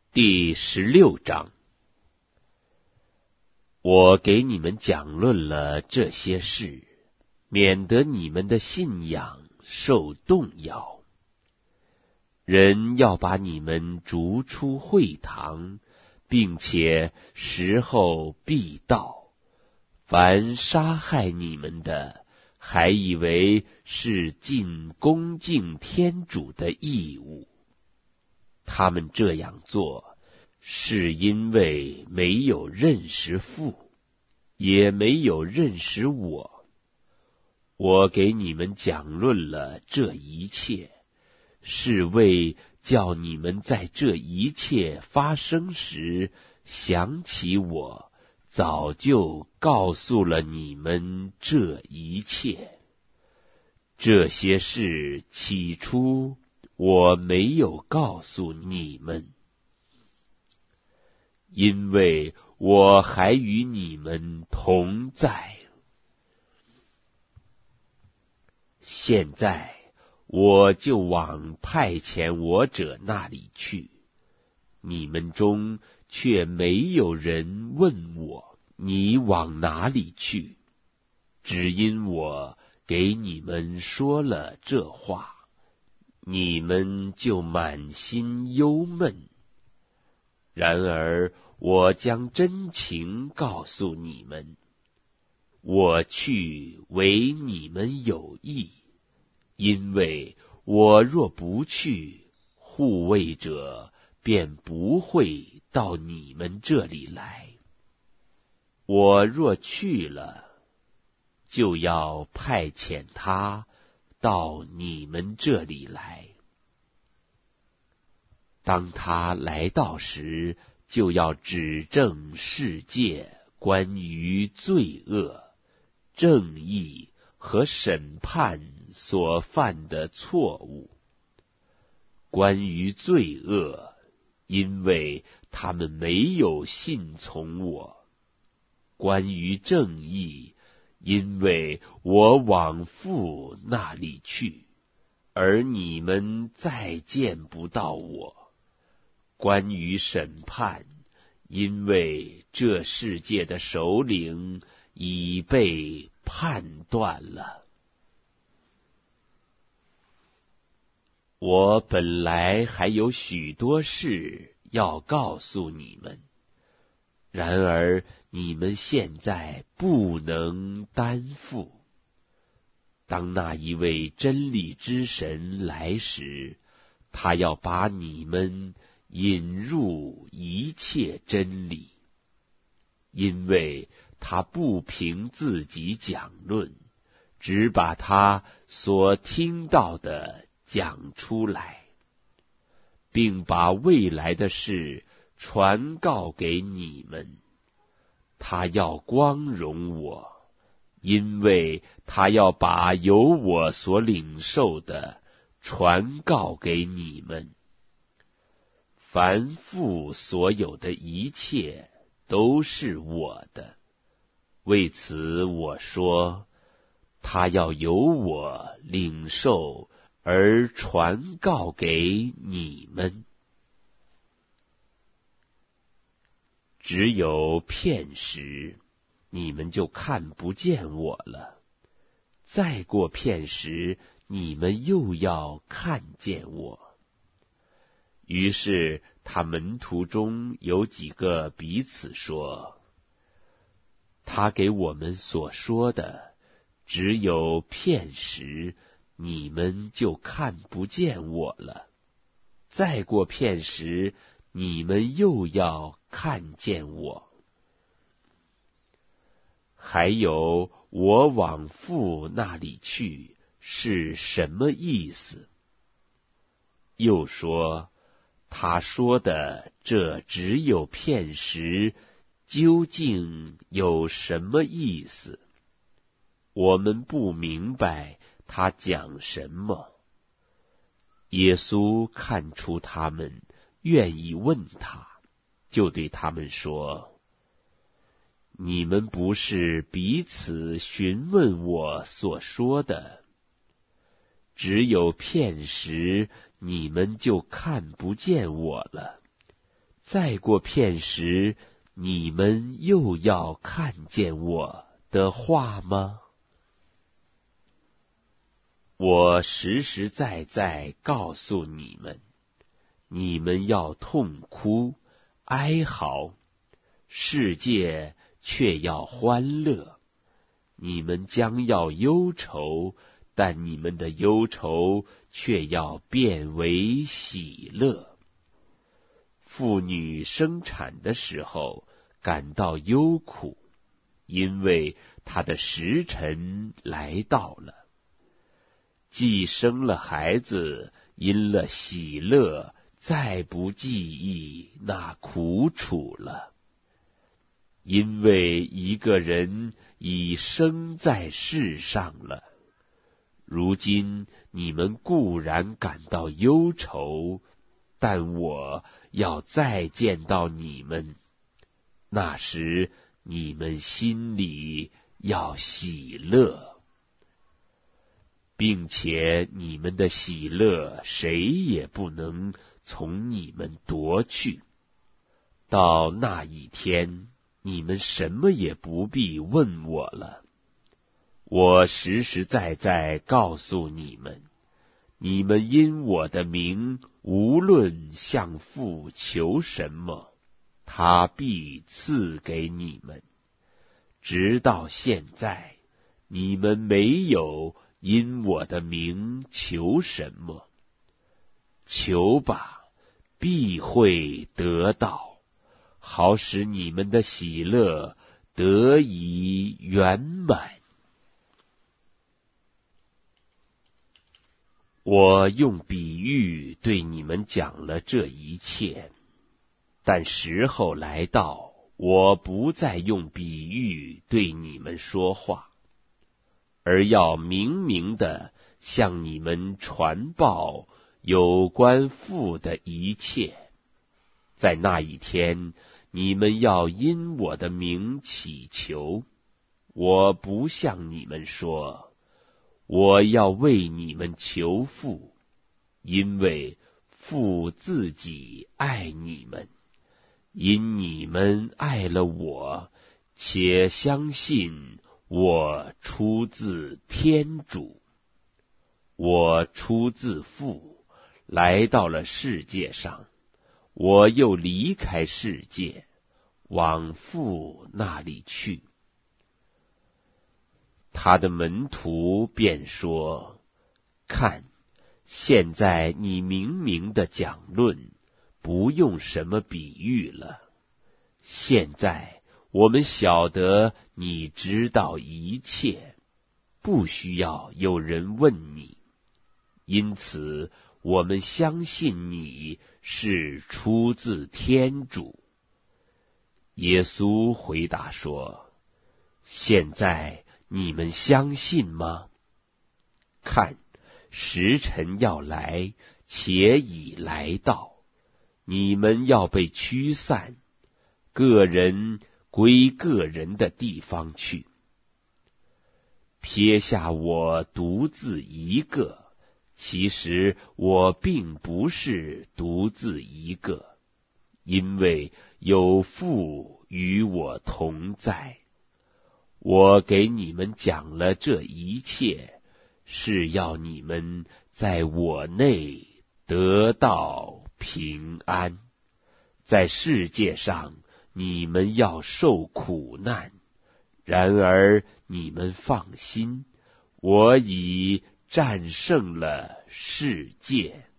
第16章。我给你们讲论了这些事，免得你们的信仰受动摇。人要把你们逐出会堂，并且时候必到。凡杀害你们的，还以为是尽恭敬天主的义务。他们这样做，是因为没有认识父，也没有认识我。我给你们讲论了这一切，是为叫你们在这一切发生时想起我早就告诉了你们这一切。这些事起初我没有告诉你们，因为我还与你们同在。现在我就往派遣我者那里去，你们中却没有人问我，你往哪里去？只因我给你们说了这话，你们就满心忧闷。然而我将真情告诉你们，我去为你们有益，因为我若不去，护卫者便不会到你们这里来。我若去了，就要派遣他到你们这里来。当他来到时，就要指证世界关于罪恶、正义和审判所犯的错误。关于罪恶，因为他们没有信从我；关于正义，因为我往父那里去，而你们再见不到我；关于审判，因为这世界的首领已被判断了。我本来还有许多事要告诉你们，然而你们现在不能担负。当那一位真理之神来时，他要把你们引入一切真理，因为他不凭自己讲论，只把他所听到的讲出来，并把未来的事传告给你们。他要光荣我，因为他要把由我所领受的传告给你们。凡父所有的一切都是我的，为此我说，他要由我领受而传告给你们。只有片时，你们就看不见我了；再过片时，你们又要看见我。于是他门徒中有几个彼此说，他给我们所说的只有片时，你们就看不见我了；再过片时，你们又要看见我。还有我往父那里去是什么意思？又说，他说的这只有片时，究竟有什么意思？我们不明白他讲什么。耶稣看出他们愿意问他，就对他们说，你们不是彼此询问我所说的，只有片时，你们就看不见我了； 再过片时，你们又要看见我的话吗？我实实在在告诉你们，你们要痛哭哀嚎，世界却要欢乐。你们将要忧愁，但你们的忧愁却要变为喜乐。妇女生产的时候感到忧苦，因为她的时辰来到了。既生了孩子，因了喜乐，再不记忆那苦楚了。因为一个人已生在世上了。如今你们固然感到忧愁，但我要再见到你们，那时你们心里要喜乐，并且你们的喜乐谁也不能从你们夺去。到那一天，你们什么也不必问我了。我实实在在告诉你们，你们因我的名无论向父求什么，他必赐给你们。直到现在，你们没有因我的名求什么。求吧，必会得到，好使你们的喜乐得以圆满。我用比喻对你们讲了这一切，但时候来到，我不再用比喻对你们说话，而要明明地向你们传报有关父的一切。在那一天，你们要因我的名祈求，我不向你们说，我要为你们求父，因为父自己爱你们，因你们爱了我，且相信我出自天主。我出自父，来到了世界上，我又离开世界，往父那里去。他的门徒便说：看，现在你明明的讲论，不用什么比喻了。现在我们晓得你知道一切，不需要有人问你。因此我们相信你是出自天主。耶稣回答说：现在你们相信吗？看，时辰要来，且已来到，你们要被驱散，个人归个人的地方去。撇下我独自一个，其实我并不是独自一个，因为有父与我同在。我给你们讲了这一切，是要你们在我内得到平安。在世界上你们要受苦难，然而你们放心，我已战胜了世界。